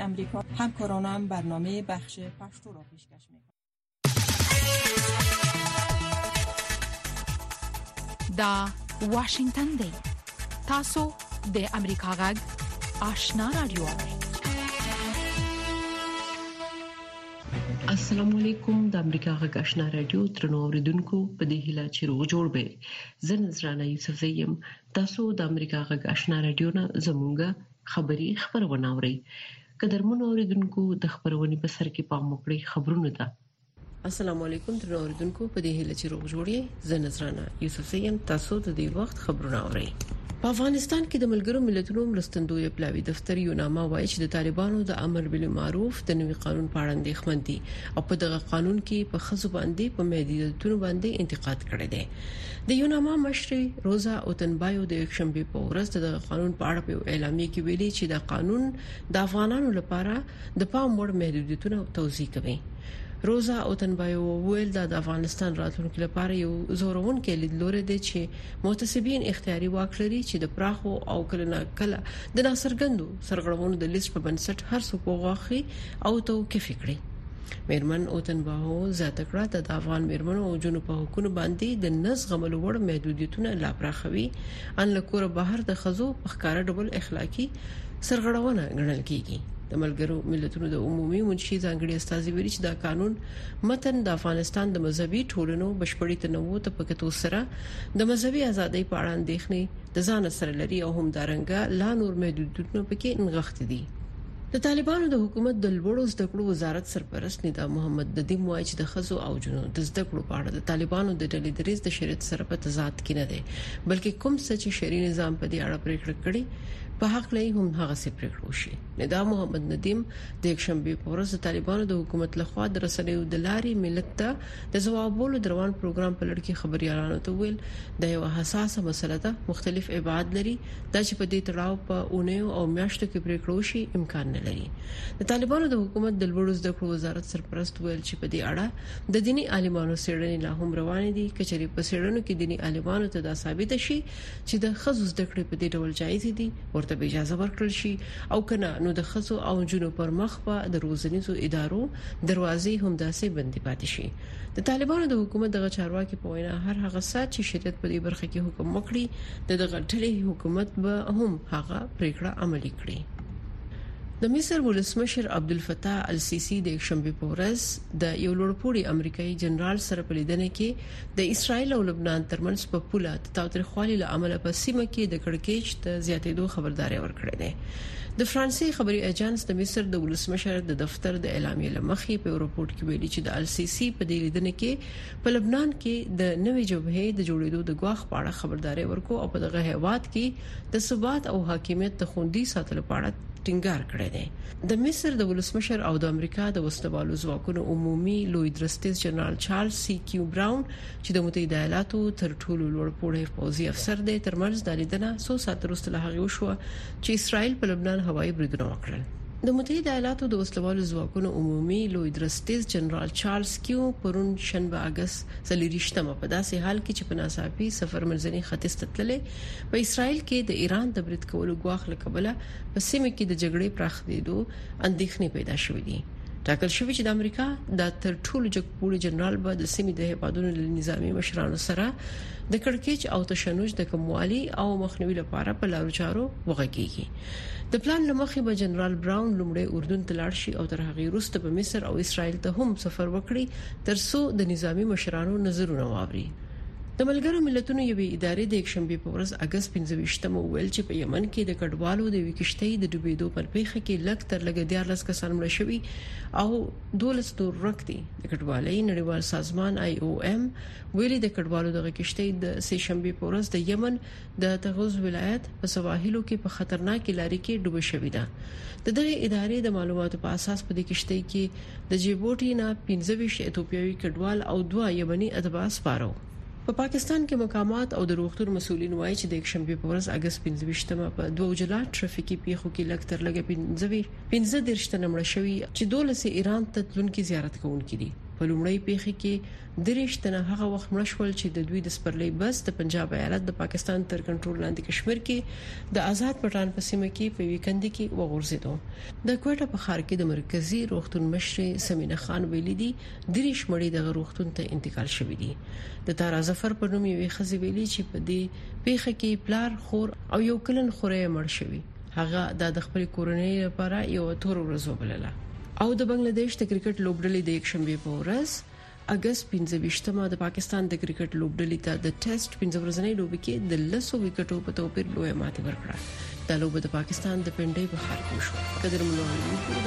آمریکا همکارانم برنامه بخش پشتو را پیشکش می‌کنند. دا واشنگتن دی تاسو د امریکا غږ آشنا رادیو. السلام علیکم. د امریکا غږ آشنا رادیو ترنو اوریدونکو په دې هیله چې روغ جوړ به زه نذرانه یوسف زیم. تاسو د امریکا غږ آشنا رادیو نه زموږه خبری خبرونه اورئ. قدرمن اوریدونکو د خبرونې په سر کې پام وکړئ. خبرونه ده. السلام علیکم ترنو اوریدونکو په دې هیله چې روغ جوړ یې زه نذرانه یوسف زیم. تاسو د دې وخت خبرونه اورئ. په افغانستان کې د ملګرو ملتونو مرستندوی پلاوی دفتر یو نامه وایي چې د طالبانو د امر بالمعروف د نوي قانون په اړه اندېښمن دي او په دغه قانون کې په خزو باندې په محدودیتونو باندې انتقاد کړی دی. د یو نامه مشر روزا اوتنبایو د یکشنبه په ورځ د قانون په اړه په اعلامیه کې ویلي چې د قانون د افغانانو لپاره د پام وړ محدودیتونه توضیح کوي. روزا اوتنبایو ویل د افغانستان راتلونکو لپاره یو زورون کې لیدلوري دي چې متسبین اختیاري واک لري چې د پراخو او کله د ناصرګندو سرغړونو د لیست په بنسټ هر څوک وغواخي او توقيف کړي. میرمن اوتنبایو زیاته کړه د افغان میرمنو او جنوب په حکومت باندې د نظم وړ محدودیتونه لا پراخوي ان لکور بهر د خزو په ښکارا ډبل اخلاقی سرغړونه ګڼل کیږي. د ملګرو ملتونو د عمومي منشي ځانګړي استازي ویلي چې دا قانون متن د افغانستان د مذهبي ټولنو بشپړی تنوع ته پکې سره د مذهبي ازادۍ په اړه اندېښنې د ځان سره لري او هم دارنګه لا نور محدودیتونه پکې نغښتي دي. د طالبانو د حکومت د لوړو زده کړو وزارت سرپرست ندا محمد ندیم وایي چې د خزو او جنو د زده کړو په اړه د طالبانو د ډلې دریز د شریعت سره په تضاد کې نه دی بلکې کوم څه چې شرعي نظام په دې اړه پریکړه کړي په حق لای هم هغه څه پریکړه وشي. ندا محمد ندیم د یکشنبه په ورځ د طالبانو د حکومت لخوا د رسنیو د لارې ملت ته د ځوابولو دروان پروګرام په لړ کې خبريالانو ته ویل د یو حساسه مسله ده مختلف ابعاد لري دا چې په دې تړاو په اونیو او میاشتو کې پریکړه وشي امکان نه لري. د طالبانو د حکومت د لوړو زده کړو وزارت سرپرست ویل چې په دې اړه د دینی عالمانو سیړنې لا هم روانې دي کچري په سیړنو کې دینی عالمانو ته دا ثابت شي چې د خزو زده کړې په دې ډول جایز دي ورته به اجازه ورکړل شي او کنه نو د خزو او جنو پر مخ په د روزنیزو ادارو دروازې هم داسې بندي پاتې شي. د طالبانو د حکومت دغه چارواکي په وینا هر هغه سات چې شریعت په دې برخه کې حکم وکړي دغه ټلې حکومت به هم هغه پریکړه عملي کړي. د مصر ولسمشر عبدالفتاح السیسی د یکشنبه په ورځ د یو لوړپوړي امریکایي جنرال سره په لیدنه کې د اسرایل او لبنان ترمنځ په پوله تاوتریخوالي له امله په سیمه کې د کړکېچ د زیاتېدو خبرداري ورکړې ده. د فرانسې خبري اژانس د مصر د ولسمشر د دفتر د اعلامیې لمخې په رپورت کې ویلي چې د السیسی په دې لیدنه کې په لبنان کې د نوې جبهې د جوړېدو د غواخ په اړه خبرداري ورکو او په دغه هیواد کې د ثبات او حاکمیت د خوندي ساتلو په اړه ټینګار کړی دی. د مصر د ولسمشر او د امریکا د وسلوالو ځواکونو عمومي لوی درستیز جنرال چارلز سی کیو براون چې د متحده ایالاتو تر ټولو لوړپوړی پوځي افسر دی ترمنځ د لیدنه 100 ساعت وروسته له هغه وشو چې اسرائیل په لبنان هوایي بریدونه وکړل. د متحده ایالاتو د وسلوالو ځواکونو عمومي لوی درستیز جنرال چارلز کیو پرون شنبه اگست 23 په داسې حال کې چې په ناڅاپي سفر منځني ختیځ ته تللې په اسرائیل کې د ایران د برید کولو غواخ لکبله په سیمه کې د جګړې پراخېدو اندېښنې پیدا شوې دي. ټاکل شوی چې د امریکا د تر ټولو جګپوړي جنرال به د سیمې د هیوادونو له نظامی مشرانو سره د کړکېچ او تشنج د کموالي او مخنیوي لپاره په لارو چارو وغږیږي. د پلان لمخې به جنرال براون لومړی اردن ته لاړ شي او تر هغه وروسته په مصر او اسرائیل ته هم سفر وکړي ترڅو د نظامی مشرانو نظرونه واوري. د ملګرو ملتونو یوې ادارې د یکشنبه په ورځ اگست 25 ویل چې په یمن کې د کډوالو د وکشتۍ د ډوبېدو پر پیښه کې لږ تر لږه 14 کسان مړه شوي او 12 نور ورکتي. د کډوالۍ نړیوال سازمان IOM ویلي د کډوالو د وکشتۍ د سه شنبه په ورځ د یمن د تغوز ولایت په سواحلو کې په خطرناک لارې کې ډوب شوې ده. د دغه ادارې د معلوماتو په اساس په دې کشتۍ کې د جیبوټي نه 15 ایتوپیایي کډوال او 2 یمني اتباع سپارو. په پاکستان کې مقامات او د روغتون مسولین وایي چې د یکشنبه په ورځ اگست 25 په دوه جلا ټرافیکي پیښو کې لږ تر لږه 15 درشتنه مړه شوي چې 12 ایران ته تلونکي زیارت کوونکي دي. په لومړی پیښه کې درېشتنه هغه وخت مړ شول چې د دوی د سپرلۍ بس د پنجاب ایالت د پاکستان تر کنټرول لاندې کشمیر کې د آزاد پټان په سیمه کې په ویکند کې وغورځیدو. د کوټه په ښار کې د مرکزی روغتون مشر سمینه خان ویلي دي درېش مړي د روغتون ته انتقال شوی دي. د تارا ظفر په نوم یوې خزې ویلي چې په دې پیښه کې پلار خور او یو کلن خورې مړ شوی. هغه د خپل کورنۍ لپاره یو تور ورځ وبلله. او د بنگلاديش د کرکټ لوبډلې د یک شنبه په ورځ اگست 15 د پاکستان د کرکټ لوبډلې ته د ټیسټ 15 ورځې لوبې کې د 10 وکټو په توپیر لوی ماتې ورکړه. د لوبې د پاکستان د پنډۍ په ښار کې وشو. قدر منوي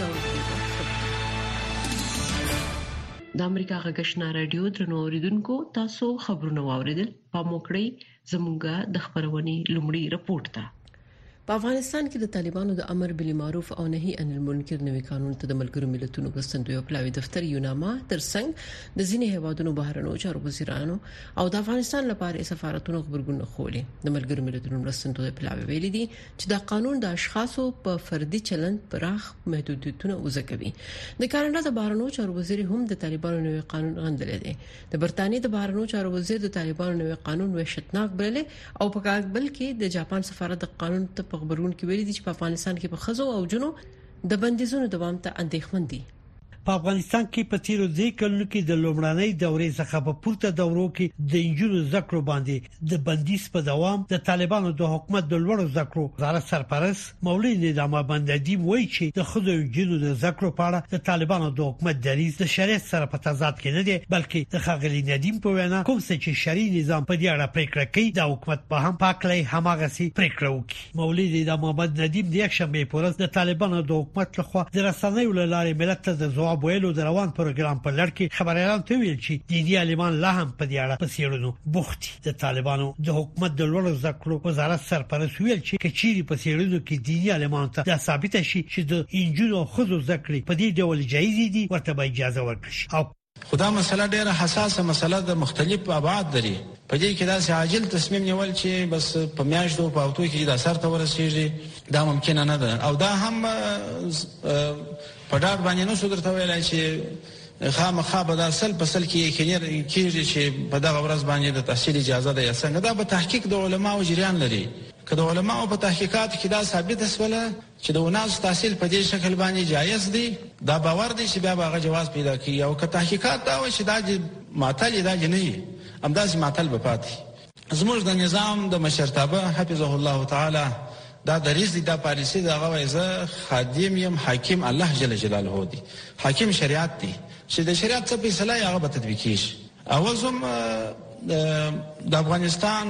د امریکا غږشنا رادیو درنو اوریدونکو تاسو خبرونه واوریدل. په موکړی زموږه د خبرونې لومړی رپورت ده. په افغانستان کې د طالبانو د امر بالمعروف او نهي عن المنکر نوي قانون ته د ملګرو ملتونو مرستندوی پلاوی دفتر یوناما ترڅنګ د ځینې هیوادونو بهرنیو چارو وزیرانو او د افغانستان لپاره سفارتونو خبرګون خولي. د ملګرو ملتونو مرستندوی پلاوی ویلي دي چې د قانون د اشخاصو په فردي چلند پراخ محدودیتونه وزګوي. د کاناډا د بهرنیو چارو وزیر هم د طالبانو نوي قانون غندل دي. د برتانیې د بهرنیو چارو وزیر د طالبانو نوي قانون وحشتناک بللی او په کابل کې د جاپان سفارت د قانون ته په خبرونه کې ویلي دي چې په افغانستان کې په خزو او جنو د بندیزونو دوام ته اندېښمن دي. په افغانستان کې په تیرو ځای کلونو کې د لومړنۍ دورې څخه په پورته دورو کې د انجونو زکرو باندې د بندیز په دوام د طالبانو د حکومت د لوړو زکرو وزارت سرپرست مولوی نظام بندادي وایي چې د خزو انجونو د زکرو په اړه د طالبانو د حکومت دریځ د شریعت سره په تضاد کې نه دی، بلکې د خغلی ندیم په وینا کوم څه چې شرعي نظام په دې اړه پریکړه کوي د حکومت په هم پاکلي هماغه سي پریکړه وکړي. مولوی نظام بندادي د یک شنبه په ورځ د طالبانو د حکومت لخوا د رسنیو لارې ملت ته د جواب ویلو د روان پروګرام په لړ کې خبريالان ته ویل چې دیني عالمان لا هم په دې اړه په سیړنو بوختي. د طالبانو د حکومت د لوړو زکرو وزارت سرپرست ویل چې کچيري په سیړنو کې دیني عالمان ته د ثابت شي چې د انجونو خزو زکرې په دې ډول جایز دي ورته به اجازه ورکړي. او خدا مسله ډیره حساسه مسله د مختلف ابعاد لري. په دې کې دا عاجل تصمیم نیول چې بس په میاشتو په اوتو کې د اثر ته ورسیږي دا ممکن نه ده. او دا هم په ډاډ باندې نو درته ویلای چې خامخا به د اصل پسل کې کېږي چې په دغه ورځ باندې د تحصیل اجازه ده یا څنګه. دا به تحقیق د علماو جریان لري. که د علماو په تحقیقات کې دا ثابت شوله چې د وناس تحصیل په دې شکل باندې جایز دي، دا باور دی چې بیا به هغه جواز پیدا کوي. او که تحقیقات دا وایي چې دا معطل دا نه همداسې معطل به پاتې. زموږ د نظام د مشرتابه حفظه الله تعالی دا دریز دي، دا پالیسی دا غوایزه خادم یم حاکم الله جل جلاله دی. حاکم شریعت دی چې د شریعت څخه فیصله هغه به تطبیق شي. اوازم د افغانستان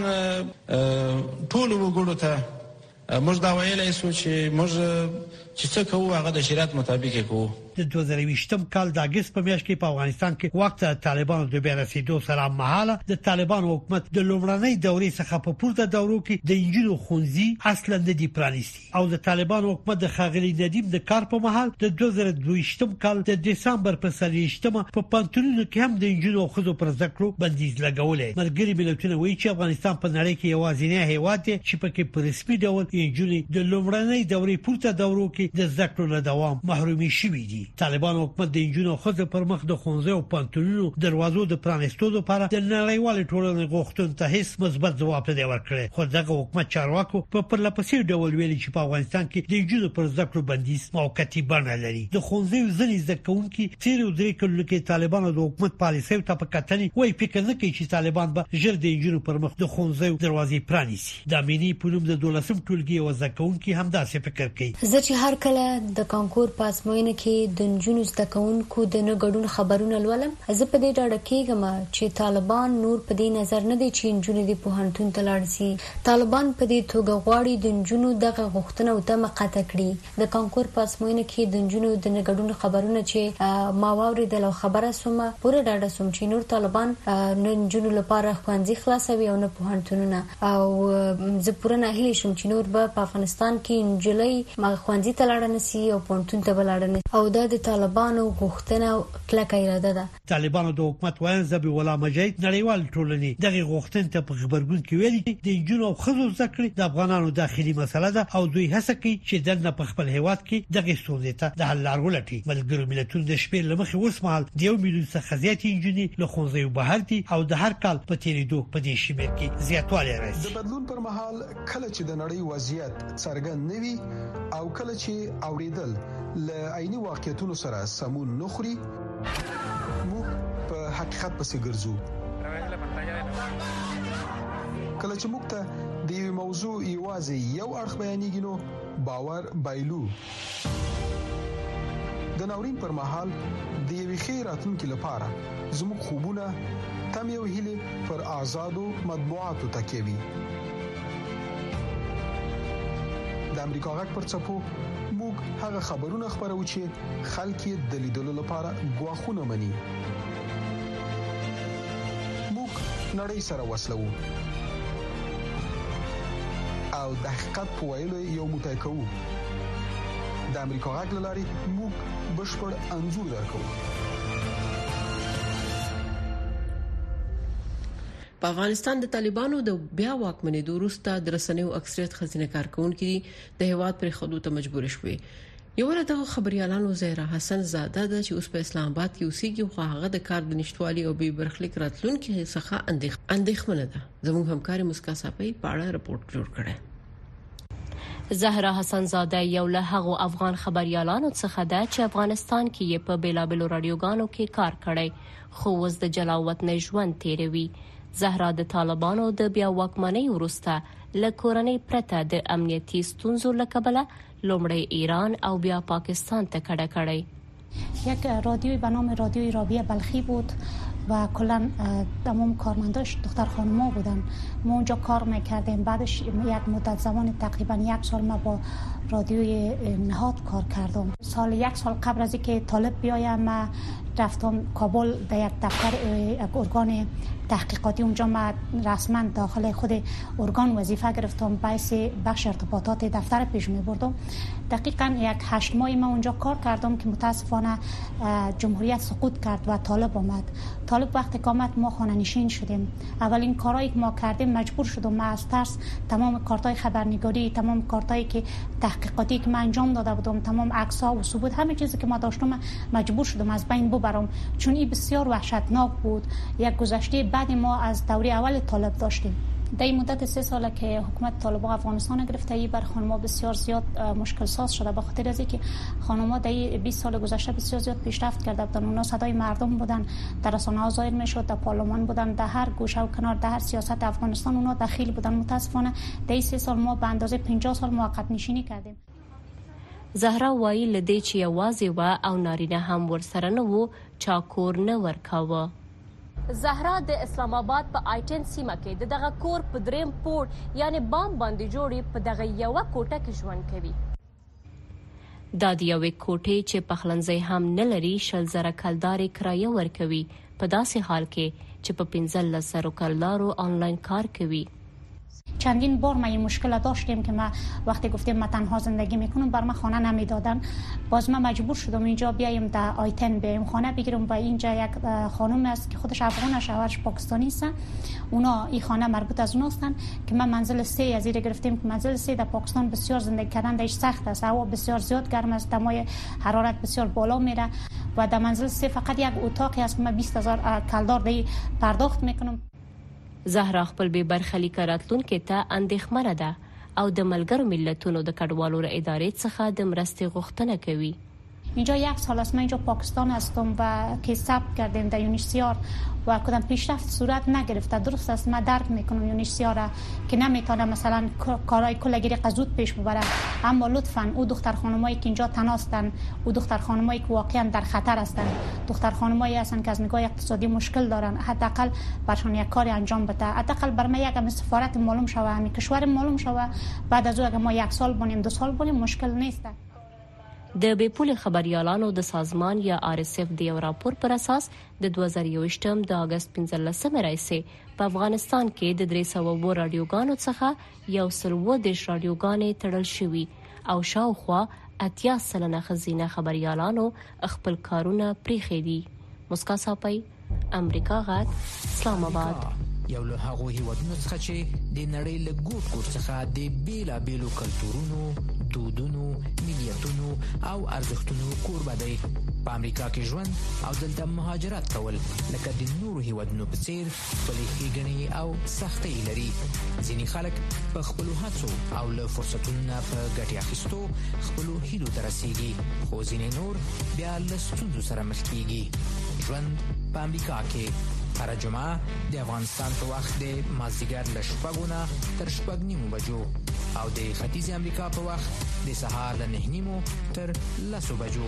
ټول وګړو ته موږ دا ویلای شو چې موږ چې څه کوو هغه د شریعت مطابق کوو. د 2020م کال د اگست په میاشت کې په افغانستان کې وخت طالبانو د بیا رسیدو سره مهاله د طالبانو حکومت د لومړنۍ دورې څخه په پورته دورو کې د انجونو خونځي اصلا د دی پرانیستي. او د طالبانو حکومت د خغلی ندیم د کار په مهال د 2022م کال د دسمبر په 30مه په پانتونونو کې هم د انجونو خزو پر ذکرو بندیز لګولې. ملګری ملتونه وایي چې افغانستان په نړۍ کې یوازینی هیواد دی چې پکې په رسمي ډول انجونې د لومړنۍ دورې پورته دورو کې د ذکرو له دوام محرومي شوي دي. طالبان حکومت د انجونو خزو پر مخ د خونځو او پانتونونو دروازو د پرانستو لپاره د نړیوال ټولنې غوښتنو ته هیڅ مثبت ځواب نه ورکړي. خو دغه حکومت چارواکو په پرلپسې ډول ویلي چې په افغانستان کې د انجونو پر ذکر بندیز موقتی بڼه لري. د خونځو ځنې ځکهونکي تیر درې کلونو کې طالبانو د حکومت پالیسۍ ته په کتنې وایي فکر نه کوي چې طالبان به ژر د انجونو پر مخ د خونځو دروازې پرانیسي. د امنیتي پولم د 12م ټولګي او ځکهونکي هم داسې فکر کوي. زه چې هر کله د کانکور پاسموینه کې د انجونو زدهکونکو د نه ګډون خبرونه لولم، زه په دې ډاډه کېږم چې طالبان نور په دې نظر نه دي چې انجونې د پوهنتون ته لاړ شي. طالبان په دې توګه غواړي د انجونو دغه غوښتنه او تمه قطع کړي. د کانکور پاسموینه کې د انجونو د نه ګډون خبرونه چې ما واوریدل او خبره سوم پوره ډاډه سوم چې نور طالبان نه انجونو لپاره ښوونځي خلاصوي او نه پوهنتونونه. او زه پوره نه هیله شم چې نور به په افغانستان کې انجلۍ ښوونځي ته لاړ نه شي او پوهنتون ته لاړ نه. او دا د طالبانو غوښتنه کلکه اراده ده. طالبانو د حکومت وایي ذبیح الله مجید نړیوال ټولنې دغه غوښتنې ته په خبرګون کې ویلي د انجونو او خزو ذکر د افغانانو داخلي مسله ده او دوی هڅه کوي چې دنه په خپل هیواد کې دغه ستونزې ته د حل لار ولټي. ملګرو ملتونو د شپې لمخې وسمال د 1 میلیون څخه زیات انجونې له ښوونځیو بهر دي او د هر کال په تیریدو په دې شمېر کې زیاتوالی راځي. د بدلون پر مهال کله چې د نړۍ وضعیت څرګند نوي او کله چې اوریدل له عیني واقعیتونو سره سمون نخري موږ په حقیقت پسې ګرځو. کله چې موږ ته د یو موضوع یوازې یو اړخ بیانېږي نو باور بایلو. د ناورین پر مهال د یوې ښې راتلونکي لپاره زموږ خوبونه تم یو هیله پر آزادو مطبوعاتو تکیه وي. د امریکا غږ پر څپو موږ هغه خبرونه خبرو چې خلک د لیدلو لپاره غواخونه مني. موږ نړۍ سره وصلو او د حقیقت په ویلو یو موټی کوو. د امریکا غږ لاري موږ بشپړ انځور درکو. په افغانستان د طالبانو د بیا واکمنېدو وروسته د رسنیو اکثریت خزینه کارکونکو د هیواد پر خودو ته مجبور شوي. یو له خبريالانو زهرا حسن زاده د چې اوس په اسلام آباد کې اوسېږي خو هغه د کار د نشټوالي او به برخلیک راتلونکو څخه اندېښمنه ده. زموږ همکاري مسکا صاحب په اړه رپورت جوړ کړی. زهرا حسن زاده یو له هغو افغان خبريالانو څخه ده چې افغانستان کې یې په بیلابلو رادیوګانو کې کار کړی خو اوس د جلاوطن ژوند تیروي. زهرا د طالبانو د بیا واکمنۍ وروسته له کورنۍ پرته د امنیتي ستونزو له کبله لومړی ایران او بیا پاکستان ته کډه کړی. یک رادیوی به نام رادیوی رابعه بلخی بود و کلا تمام کارمنداش دختر خانوما بودن. ما اونجا کار میکردیم. بعدش یک مدت زمان تقریبا 1 سال ما با رادیوی نهاد کار کردم. سال 1 سال قبل از اینکه طالب بیایم ما رفتم کابل در یک دفتر ارگان تحقیقاتی. اونجا ما رسما داخل خود ارگان وظیفه گرفتم. باعث بخش ارتباطات دفتر پیش می بردم. دقیقاً 8 ماه ما اونجا کار کردم که متاسفانه جمهوریت سقوط کرد و طالب آمد. طالب وقتی که آمد ما خانه نشین شدیم. اولین کارهایی که ما کردیم مجبور شدم ما از ترس تمام کارتای خبرنگاری، تمام کارتایی که تحقیقاتی که ما انجام داده بودم، تمام عکس‌ها و ثبوت همه چیزی که ما داشتم مجبور شدم از بین ببرم چون این بسیار وحشتناک بود. یک گذشته بعد ما از دوره اول طالب داشتیم. در این مدت 3 ساله که حکومت طالبان افغانستان گرفته ای بر خانم‌ها بسیار زیاد مشکل ساز شده به خاطر از اینکه خانم‌ها در 20 سال گذشته بسیار زیاد پیشرفت کرده بودند. اونا صدای مردم بودن، در رسانه‌ها ظاهر میشد، در پارلمان بودن، در هر گوشه و کنار در هر سیاست افغانستان اونا دخیل بودن. متاسفانه در 3 سال ما به اندازه 50 سال موقت نشینی کردیم. زهرا وایي لدی چې یوازې و او نارینه هم ورسره نه وو چا کور نه ورکاوه. زهرا د اسلام آباد په آیټن سیمه کې دغه کور په دریم پور یعنی بام باندې جوړي په دغه یو کوټه کې ژوند کوي. دا د یوې کوټې چې پخلنځي هم نه لري 10,000 کلدارې کرایه ورکوي په داسې حال کې چې په 15,000 کلدارو آنلاین کار کوي. چندین بار ما این مشکل داشتیم که ما وقتی گفتیم ما تنها زندگی میکنم بر ما خانه نمیدادن. باز ما مجبور شدم اینجا بیایم در آیتن بیایم خانه بگیرم. و اینجا یک خانم است که خودش افغان شوهرش پاکستانی است. اونا این خانه مربوط از اونها هستن که ما منزل 3 از این گرفتیم که منزل 3 در پاکستان بسیار زندگی کردن درش سخت است. هوا بسیار زیاد گرم است، دمای حرارت بسیار بالا میره و در منزل 3 فقط یک اتاقی است که ما 20,000 کلدار دی پرداخت میکنم. زهرا خپل به برخلیک راتلونکو ته اندېښمنه ده او د ملګرو ملتونو د کډوالو ادارې څخه د مرستې غوښتنه کوي. اینجا 1 سال است من اینجا پاکستان هستم و که ثبت کردیم در یونیسیار و کدام پیشرفت صورت نگرفته. درست است من درک میکنم یونیسیار که نمیتونه مثلا کارهای کلگیری قزود پیش ببره، اما لطفاً او دختر خانمایی که اینجا تناستن، او دختر خانمایی که واقعا در خطر هستن، دختر خانمایی هستن که از نگاه اقتصادی مشکل دارن، حداقل برشان یک کاری انجام بده. حداقل بر ما یک سفارت معلوم شوه، همین کشور معلوم شوه. بعد از او اگه ما 1 سال بونیم 2 سال بونیم مشکل نیست. د بیپول خبريالانو د سازمان یا RSF د یو راپور پر اساس د 2021م د اگست 15 راځي په افغانستان کې د 300 رادیوګانو څخه 110 رادیوګانې تړل شوې او شاوخوا 80% خزینه خبريالانو خپل کارونه پریخي دي. مسکا صاحب، امریکا غږ، اسلام آباد. یو له هغه هیوادونو څخه چې د نړۍ له ګوټ ګوټ څخه د بیلابیلو کلتورونو، دودونو، ملیتونو او ارزښتونو کوربه دی. په امریکا کې ژوند او دلته مهاجرت کول لکه د نورو هیوادونو په څیر خپلې ښېګڼې او سختۍ لري. ځینې خلک په خپلو هڅو او له فرصتونو په ګټې اخیستو خپلو هیلو ته رسیږي، خو ځینې نور بیا له ستونزو سره مخ کیږي. ژوند په امریکا کې هر جمعه د افغانستان په وخت د مازدیګر له 6 تر 6:30 بجو او د ختیځ امریکا په وخت د سهار له 9:30 تر 10 بجو.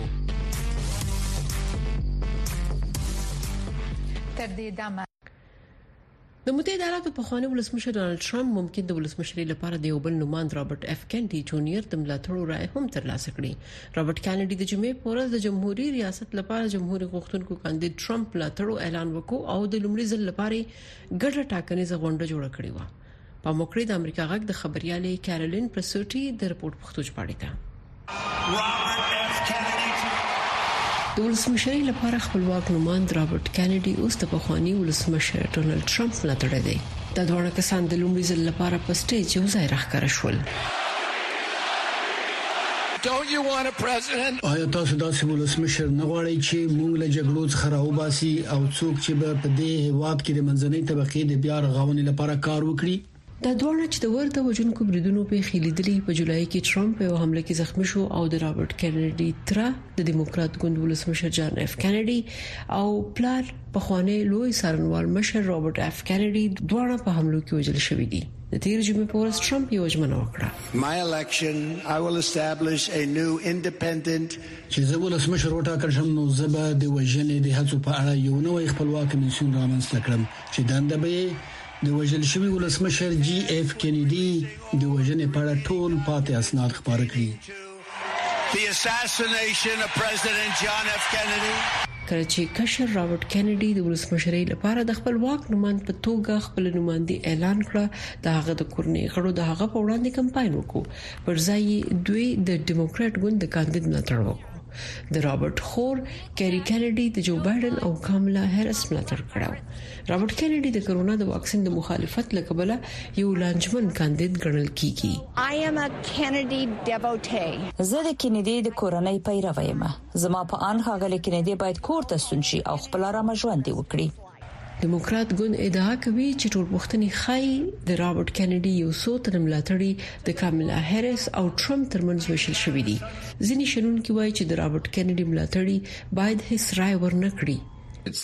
تر دې دمه د متحده ایالاتو پخوانی ولسمشر ډانلډ ټرمپ ممکن د ولسمشرۍ لپاره د یو بل نوماند رابرټ اف کینډي جونیئر د ملاتړو رائے هم ترلاسه کړي. رابرټ کینډي د جمعې په ورځ د جمهوریت ریاست لپاره جمهوریت غوښتونکو کاندید ټرمپ ملاتړو اعلان وکړ او د لومړي ځل لپاره ګډه ټاکنیزه غونډه جوړه کړې و. په موکړې د امریکا غږ د خبريالې کیرولین پرسوټي د رپورت پښتو ژباړه ده. د ولسمشرۍ لپاره خپلواک نوماند رابرټ کینډي اوس د پخوانی ولسمشر ډونالد ټرمپ ملاتړ دی. د دوه کسان د لومړي ځل لپاره په سټیج یو ځای راښکاره شول. آیا تاسو داسې ولسمشر نه غواړئ چې موږ له جګړو څخه راوباسي او څوک چې په دې هیواد کې د منځنۍ طبقې د بیا رغونې لپاره کار وکړي؟ د دوه چې د ورته وجونکو بریدونو په خېلیدلې په جولای کې ټرمپ په حمله کې زخمی شو او د رابرټ کینډي تر د دیموکرات ګوند ولسمشر جان اف کینډي او پلار پخوانی لوی سرنوال مشر رابرټ اف کینډي دوه په حملو کې وژل شوې دي. د تیر جمعې په ورځ ټرمپ یو ژمنه وکړه. My election I will establish a new independent چې زه ولسمشر وټاکل شم نو زه به د وژنې د هڅو په اړه یو نوې خپلواک کمیسیون رامنځته کړم چې دنده به د وژل شوی ولسمشر جی اف کینیډي د وژنې په اړه ټول پاتې اسناد خبره کړي. The assassination of President John F. Kennedy. کله چې کشر رابرټ کینیډي د ولسمشرۍ لپاره د خپلواک نوماند په توګه خپل نوماندي اعلان کړ، د هغه د کورنۍ غړو د هغه په وړاندې کمپاین وکړ، پر ځای دوی د ډیموکرات ګوند د کاندید ملاتړ وکړ. د رابرټ خور کیری کینیډي د جو بایدن او کاملا هریس ملاتړ کړو. رابرټ کینیډي د کرونا د واکسین د مخالفت لکبله یو لانجمن کاندید ګڼل کیږي. I am a Kennedy devotee. زه د کینیډي د کورنۍ پیرو یم. زما په ان هغه کینیډي باید کور ته ستونشي او خپل آرام ژوند وکړي. دیموکرات ګوند ادعا کوي چې ټول وختنی خای د رابرټ کینیډي یو څو تر ملاتړي د کاملا هریس او ټرمپ ترمنځ وشل شوې دي. ځینې شنونکي وایي چې د رابرټ کینیډي ملاتړي باید هیڅ رائے ورنکړي. دا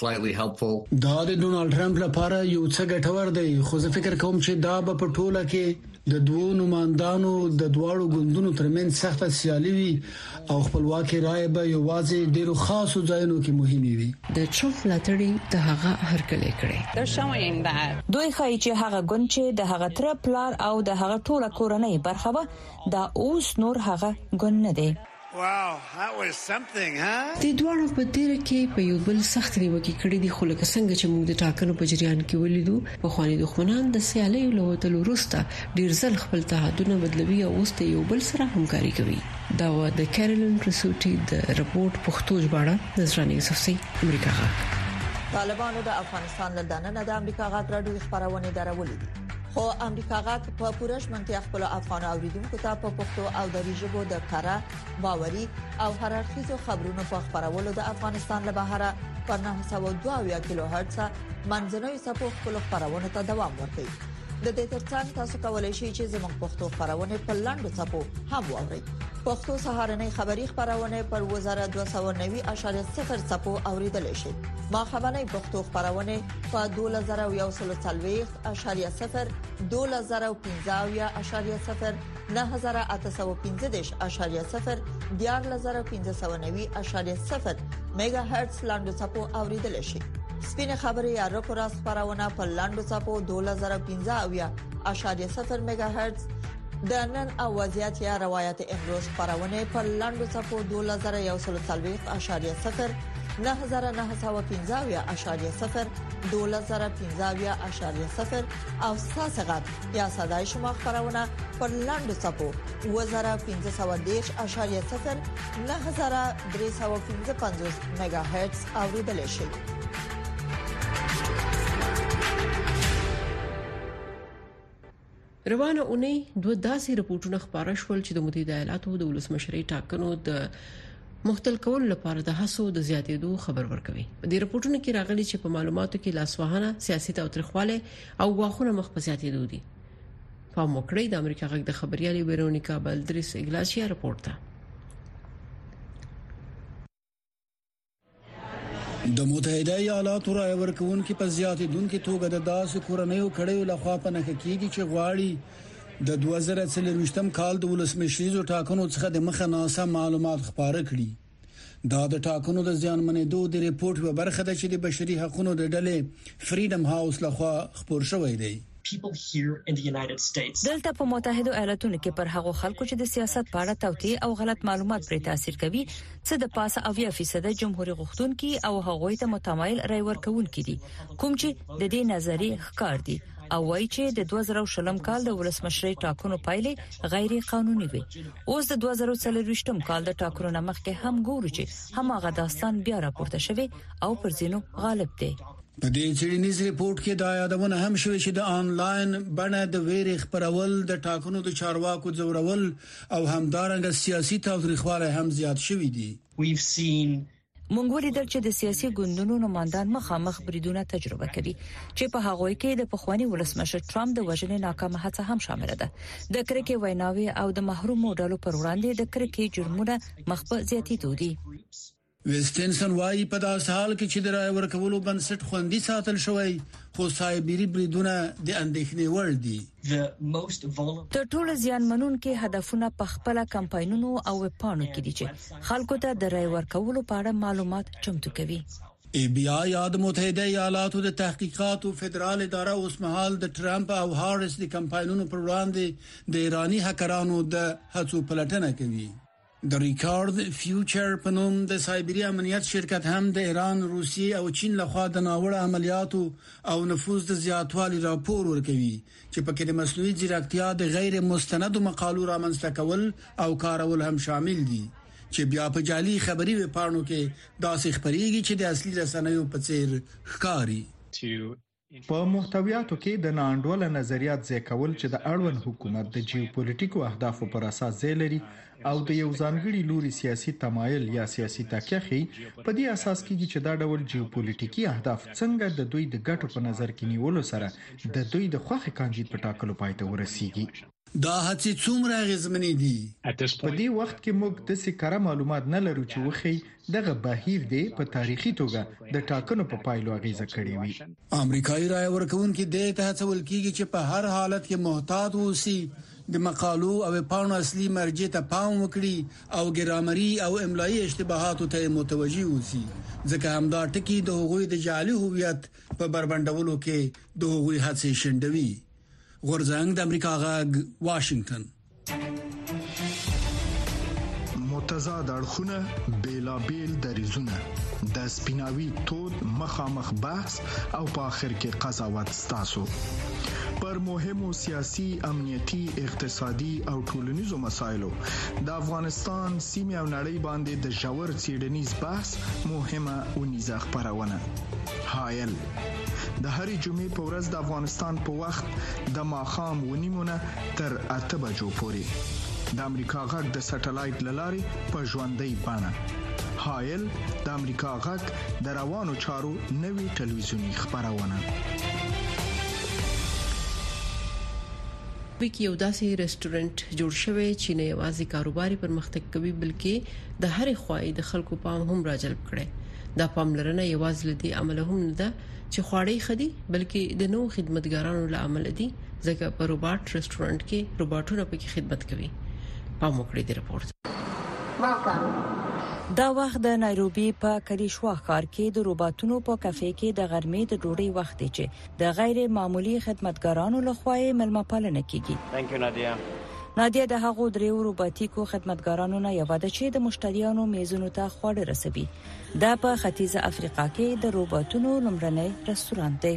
د ډونالد ټرمپ لپاره یو څه ګټور دی، خو زه فکر کوم چې دا به په ټوله کې د دوه نوماندانو د دواړو ګوندونو ترمنځ سخت سیالي وي او خپلواکي رائے به یوازې ډیرو خاصو ځایونو کې مهمه وي. د ټرمپ ملاتړي د هغه هرکلی کړي. دوی ښایي چې هغه ګوند چې د هغه تر پلار او د هغه ټوله کورنۍ برخه و دا اوس نور هغه ګوند نه دی. Wow, that was something, huh? د دوه په تیر کې په یو بل سخت نیوکې کړې دي، خو لکه څنګه چې موږ د ټاکنو په جریان کې ولیدو، په خواني دښمنان د سیالۍ لوتلو وروسته ډیر ځل خپل تهادونه بدلوي او اوس د یو بل سره همکاري کوي. دا و د کیرولین پرسوټي د رپورت پښتو ژباړه نظرانه یوسفزۍ، امریکا غږ. طالبانو د افغانستان له دننه د امریکا غږ راډیو خبرونه درولې دي، خو امریکا غږ په پوره شمنتیا خپل افغان اوریدونکو ته په پښتو او دری ژبه د کارا باوري او هر اړخیزو خبرونو په خبرولو د افغانستان له بهره په 902 کیلو هرتز منځنوي سپو خپل خبرونه ته دوام ورکوي. د دې ترڅنګ تاسو کولی شئ چې زموږ پښتو خبرونه په لاندو سپو هم واورئ. پښتو سهارنۍ خبری خبرونه پر 2290.0 سپو اوریدل شي. ما خبرنۍ پښتو خبرونه په 2140.0 2015.0 9815.0 14590.0 میگا هرتز لاندو سپو اوریدل شي. سپینه خبري یا راپوراس خبرونه په لاندو سپو 2015.0 میگا هرتز، د نن او وضعیت یا روایت امروز خبرونه په لاندو سپو 2140.0 9915.0 12015.0 او ساسغات یا صداي شما خبرونه پر لاندو صفو 2510.0 9355 میگا هرتز اوریدل شي. روانه اونۍ دوه داسې رپورټونه خبره شول چې د متحده ایالاتو د ولسمشرۍ ټاکنو د مختل کول لپاره د هڅو د زیاتېدو خبر ورکوي. په دې رپورټونو کې راغلي چې په معلوماتو کې لاسوهنه، سیاسي تاوتریخواله او واخونه مخ په زیاتېدو دي. په موکړې د امریکا غږ د خبريالي ویرونیکا بالدریس ایګلاسیا رپورټ ده. د متحده ایالاتو رای ورکوونکو په زیاتېدونکو توګه د داسې کورنیو کړیو لخوا په نخښه کېږي چې غواړي د 2023م کال د ولسمشریزو ټاکنو څخه د مخه ناسم معلومات خبره کړي. دا د ټاکنو د ځانمنېدو د ریپورت په برخه ده چې د بشري حقوقو د ډلې فریډم هاوس لخوا خبر شوی دی. دلته په متحده ایالاتونو کې پر هغو خلکو چې د سیاست په اړه توطئه او غلط معلومات پرې تاثیر کوي څه د پاسه 80% جمهوریت غوښتونکي او هغوی ته متمایل رای ورکوونکي دي کوم چې د دې نظریه ښکار دي او وایي چې د 2020 کال د ولسمشرۍ ټاکنو پایلې غیر قانوني وي. اوس د 2023م کال د ټاکنو مخکې هم ګورو چې هماغه داستان بیا راپورته شوی او پر ځینو غالب دی. په دې څېړنیز ریپورت کې دا یادونه هم شوې چې د انلاین بڼه د ویرې خبرول د ټاکنو د چارواکو ځورول او همدارنګه سیاسي تاوتریخواله هم زیات شوې دي. مونږ ولیدل چې د سیاسي ګوندونو نمائندان مخامخ بریدونه تجربه کوي چې په هغوی کې د پخوانی ولسمشر ټرمپ د وژنې ناکامه هڅه هم شامل ده. د کرکې ویناوي او د محروم ډلو پر وړاندې د کرکې جرمونه مخ په زیاتېدو دي. ویسټنسن وايي په داس حال کې چې د رای ورکولو بنسټ خوندي ساتل شوی خو سایبری بریدونه د اندېښنې وړ دي. تر ټولو زیانمنونکي هدفونه په خپل کمپاینونو او وپاڼو کې دي چې خلکو ته د رای ورکولو په اړه معلومات چمتو کوي. ای بی آی یاد متحده ایالاتو د تحقیقاتو فدرال اداره اوس مهال د ټرمپ او هاریس د کمپاینونو پر وړاندې د ایرانی هکرانو د هڅو پلټنه کوي. د ریکارډ فیوچر په نوم د سایبری امنیت شرکت هم د ایران، روسیې او چین لخوا د ناوړه عملیاتو او نفوذ د زیاتوالي راپور ورکوي چې پکې د مصنوعي ځیرکتیا د غیر مستندو مقالو رامنځته کول او کارول هم شامل دي چې بیا په جعلي خبري وپاڼو کې داسې خبريږي چې د اصلي رسنیو په څیر ښکاري. په محتویاتو کې د ناانډوله نظریات ځکول چې د اړوند حکومت د جیوپولیټیکو اهدافو پر اساس ځای لري او د یو ځانګړي لوري سیاسي تمایل یا سیاسي تاکیخي په دې اساس کېږي چې دا ډول جیوپولیټیکي اهداف څنګه د دوی د ګټو په نظر کې نیولو سره د دوی د خوښې کاندید په ټاکلو پای ته ورسیږي. دا هڅې څومره غزمنې دي؟ په دې وخت کې موږ د سکره معلومات نه لرو چې وخی دغه بهیر دی په تاریخي توګه د ټاکنو په پایلو اغیزه کړې وي. امریکایي رای ورکوونکي د هڅول کېږي چې په هر حالت کې محتاط اوسي، د مقالو او پاڼو اصلي مرجع ته پام وکړي او ګرامري او املایي اشتباهاتو ته متوجي اوسي ځکه همدا ټکي د هغوی د جعلي هویت په بربنډولو کې د هغوی هڅې شندوي. غورځنګ د امریکا غږ واشنگټن. متضاد اړخونه بیلابیل دریزونه د سپیناوي تود مخامخ بحث او په اخر کې قضاوت ستاسو پر مهمو سیاسي، امنیتي، اقتصادي او ټولنیزو مسایلو د افغانستان سیمه او نړۍ باندې د ژور څېړنیز بحث مهمه ونیزه خبرونه. حایل د هرې جمعې په ورځ د افغانستان په وخت د ماښام 9:30 تر 8 بجو پورې د امریکا غږ د سټلایټ للارې په ژوندۍ بڼه. حایل د امریکا غږ د روانو چارو نوي ټلویزیونی خبرونه. کې یو داسې ریسټورانټ جوړ شوی چې نه یوازې کاروباري پرمختګ کوي بلکې د هرې خوای د خلکو پام هم راجلب کړي. دا پاملرنه یوازې لدی عمل هم نه ده چې خواړې خدي بلکې د نو خدمتګارانو له عمل دي ځکه په روباټ ریسټورانټ کې روباټونه پکې خدمت کوي. پام وکړئ د رپورت. دا وخت د نایروبي په کلیشوا ښار کې د روباټونو په کافي کې د غرمې د ډوډۍ وخت دی چې د غیر معمولی خدمتګارانو لخوا یې ملمه پالنه کیږي. ثانک یو نادیا. نادیه د هغو دریو روباتیکو خدمتګارانو نه یو د چې د مشتریانو میزونو ته خواړه رسوي. دا په ختیځه افریقا کې د روباتونو لومړنی رستوران دی.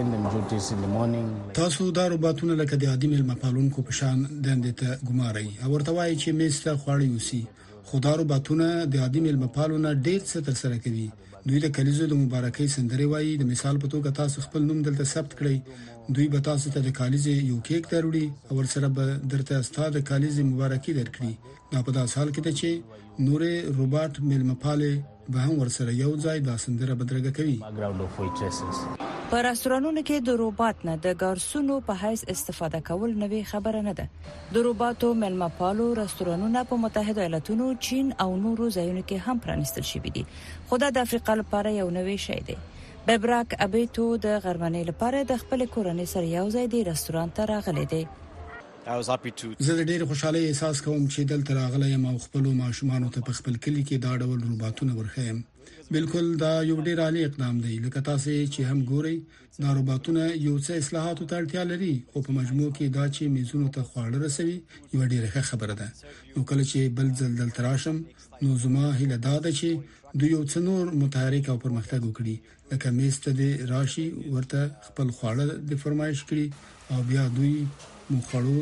تاسو دا روباتونه لکه د عادي مېلمه پالونکو په شان دندې ته ګمارئ او ورته وایي چې میز ته خواړه یوسي. خو دا روباتونه د عادي مېلمه پالونه ډېر څه ترسره کوي. دوی د کلیزو د مبارکۍ سندرې وایي. د مثال په توګه تاسو خپل نوم دلته ثبت کړئ. دوی به تاسو ته د کلیزې یو کیک دروړي او ورسره به درته ستاسو د کلیزې مبارکي درکړي. دا په داس حال کې ده چې نورې روباټ مېلمه پالې به هم ورسره یو ځای د سندره بدرګه کوي. په رستورانونو کې د روباټ نه د ګارسونو په حیث استفاده کول نوې خبره نه ده. د روباټو مېلمه پالو رستورانونه په متحده ایالاتونو، چین او نورو ځایونو کې هم پرانیستل شوي دي. خو دا د افریقا لپاره یو نوې شی دی. ببراک ابیتو د غرمنۍ لپاره د خپل کورنۍ سره یو ځای دی رستوران ته راغلی دی. زه د ډېر خوشحالي احساس کوم چې دلته راغلی یم او خپل ماشومانو ته په خپل کلی کې دا ډول روباټونه ورخیم. بالکل دا یو ډېر عالی اقدام دی. لکه تاسو چې هم ګورئ دا روباټونه یو څه اصلاحاتو ته اړتیا لري، خو په مجموع کې دا چې میزونو ته خواړه رسوي یو ډېره ښه خبره ده. نو کله چې بل ځل دلته راشم نو زما هیله دا ده چې دوی یو څه نور متحرک او پرمختګ وکړي، لکه میز ته د راشي ورته خپل خواړه د فرمایش کړي او بیا دوی مو خواړه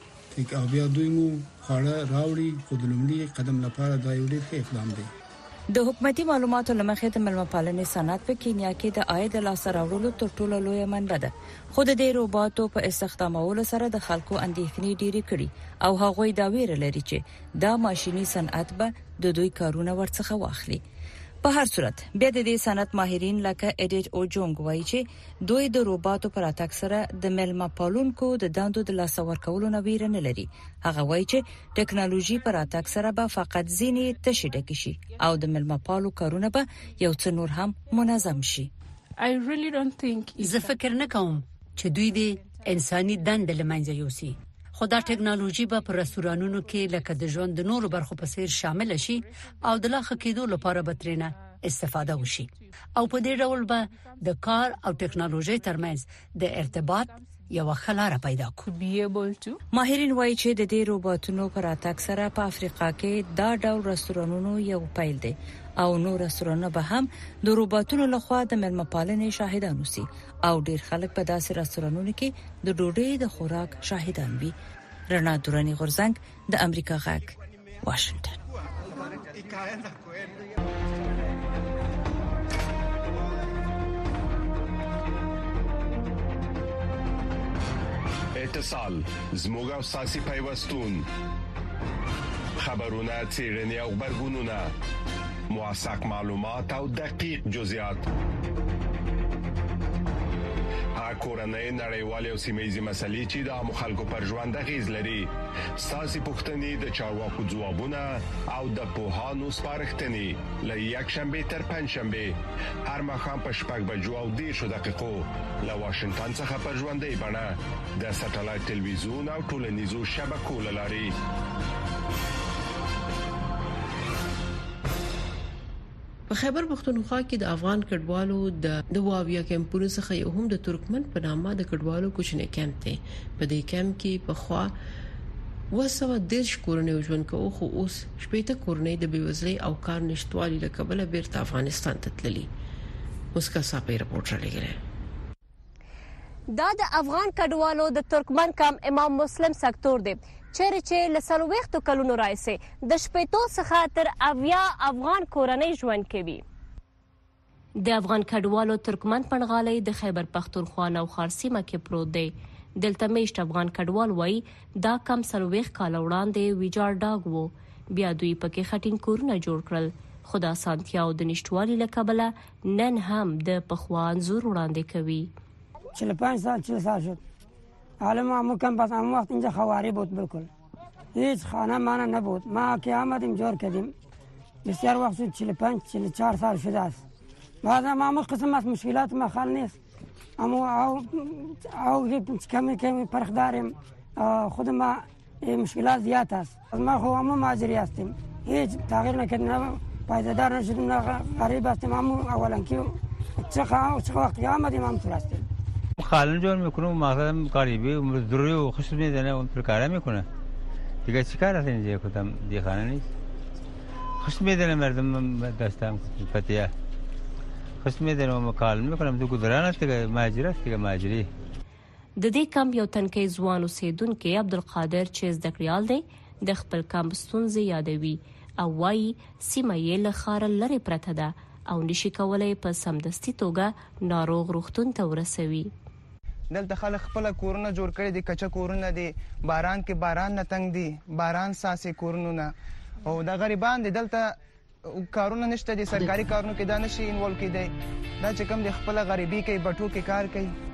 راوړي. خو د لومړي قدم لپاره دا یو ډېر ښه اقدام دی. د حکومتي معلوماتو لمخې د مېلمه پالنې صنعت په کینیا کې د عاید لاسته راوړلو تر ټولو لویه منبع ده. خو د دې روباټو په استخدامولو سره د خلکو اندېښنې ډېرې کړي او هغوی دا ویره لري چې دا ماشيني صنعت به د دوی کارونه ورڅخه واخلي. په هر صورت بیا د دې صنعت ماهرین لکه ایډیټ اوجونګ وایي چې دوی د روباټو پر اتاک سره د مېلمه پالونکو د دندو د لاس ورکولو نه ویره نه لري. هغه وایي چې ټکنالوژي پر اتاک سره به فقط ځینې تشې ډکې شي او د مېلمه پالو کارونه به یو څه نور هم منظم شي. زه فکر نه کوم چې دوی د انساني دند له منځه یوسي. خو دا ټکنالوژي به په رستورانونو کې لکه د ژوند د نورو برخو په څیر شامل شي او د لا ښه کېدو لپاره به ترېنه استفاده وشي او په دې ډول به د کار او ټکنالوژي ترمنځ د ارتباط یو خلاره پیدا کړي. ماهرین وایي چې د دې روباټونو پر اتاک سره په افریقا کې دا ډول رستورانونو یو پیل دی او نور رستورانونه به هم د روباټونو لخوا د مېلمه پالنې شاهدان وي او ډیر خلک په داسې رستورانونو کې د ډوډۍ د خوراک شاهدان وي. رڼا دوراني غورزنګ د امریکا غږ، واشنگټن. اتصال زموږ او ساسي پیوستون خبرونه چیرنی او خبرګونونه موثق معلومات او دقیق جزئیات کورنۍ نړیوالې او سیمه‌یزې مسلې چې د عامو خلکو پر ژوند اغیز لري. ساسي پوښتنې د چارواکو ځوابونه او د پوهانو سپارښتنې له یکشنبه تر پنځشنبه هر ماښام په 6:10 له واشنگټن څخه پر ژوندۍ بڼه د ساتلایت ټلویزیون او ټولنیزو شبکو لاري. په خیبر پختونخوا کې د افغان کډوالو د واویا کمپونو څخه یو هم د ترکمن په نامه د کډوالو کوچنی کمپ دی. په دې کمپ کې په خوا وسوه د کورنۍ ژوند کوي، خو اوس شپږ کورنۍ د بیوزلۍ او کار نشټوالي له کبله بیرته افغانستان ته تللي. مسکا صاحب رپورټ راغلی. دا د افغان کډوالو د ترکمن کمپ امام مسلم سکتور دی چې لسلويختو کلونو راځي د شپېتو څخه تر اویا افغان کورنۍ ژوند کوي. د افغان کډوالو ترکمن پنغالي د خیبر پختونخوا او خارسیمه کې پروت دی. دلته میشت افغان کډوال وای دا کم سلويخ کال وړاندې ویجاړ ډاګ وو، بیا دوی پکې خټین کورونه جوړ کړل. خدا سانتیاو د نشټوالي لکبله نن هم د پخوان زور وړاندې کوي. 45 سال 40 سال شد. حالا ما کم پس هم وقت اینجا خواری بود، بالکل هیچ خانه مانه نبود. ما که آمدیم جور کردیم بسیار وقت شد، 45 44 سال شده است. بعد ما قسم از مشکلات ما خال نیست، اما او کمی فرق داریم. خود ما مشکلات زیاد است. ما خو هم مهاجری هستیم، هیچ تغییر نکردیم، پایدار نشدیم، غریب هستیم. اما اولا که چه وقت آمدیم هم طور هستیم. خالن جور میکنه و مقصدم غریبی و مزدوری و خشم میزنه و اون پر کاره میکنه. دیگه چیکار از اینجا کدام دی خانه نیست. خوش میدونم مردم دستم فتیه خوش میدونم مکالمه میکنم تو گذران است دیگه مهاجر است دیگه مهاجری. د دې کمپ یو تنکي ځوان اوسیدونکو عبدالقادر چې زده کړیال دی د خپل کمپ ستونزې یادوي او وايي سیمه یې له ښاره لرې پرته ده او نشي کولای په سمدستي توګه ناروغ روغتون ته ورسوي. دلته خلک خپل کورونه جوړ کړي دي، کچا کورونه دي، باران کې باران نه تنگ دي، باران ساسي کورونه او د غریبان دي دلته کارونه نشته دي، سرکاري کارونه کې دا نشي انوالو کېدی. دا چې کوم د خپل غریبي کې بټو کې کار کوي